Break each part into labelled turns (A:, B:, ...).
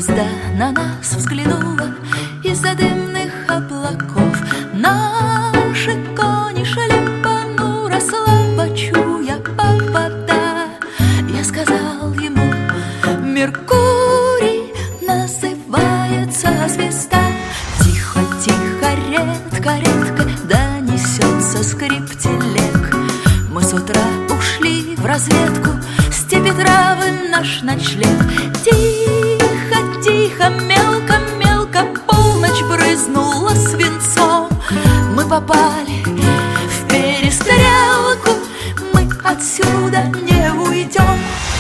A: звезда на нас взглянула из-за дымных облаков. Наши кони шли понуро, слабо чуя повода. Я сказал ему: Меркурий называется звезда. Тихо, тихо, редко, редко донесется скрип телег. Мы с утра ушли в разведку, степи, травы, наш ночлег. Тихо, тихо, мелко, мелко полночь брызнула свинцом. Мы попали в перестрелку, мы отсюда не уйдем.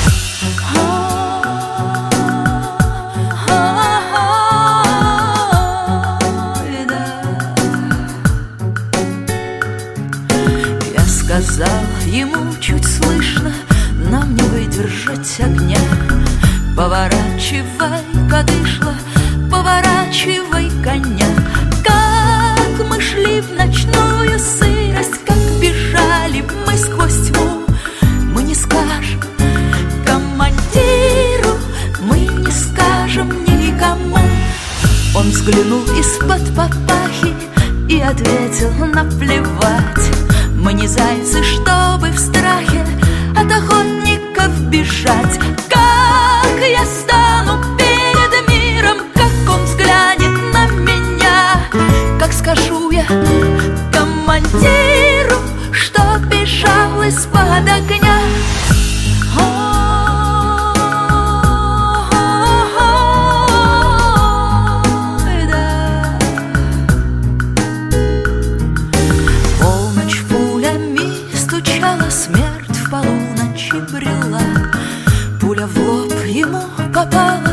A: Я сказал ему чуть слышно: нам не выдержать огня. Поворачивай-ка дышло, поворачивай коня. Как мы шли в ночную сырость, как бежали мы сквозь тьму, мы не скажем командиру, мы не скажем никому. Он взглянул из-под папахи и ответил: наплевать. Мы не зайцы, чтобы в страхе от охотников бежать. Как я стану перед миром, как он взглянет на меня, как скажу я командиру, что бежал из-под огня. Полночь пулями стучала, смерть в полуночи брела. Пуля в лоб ему попала,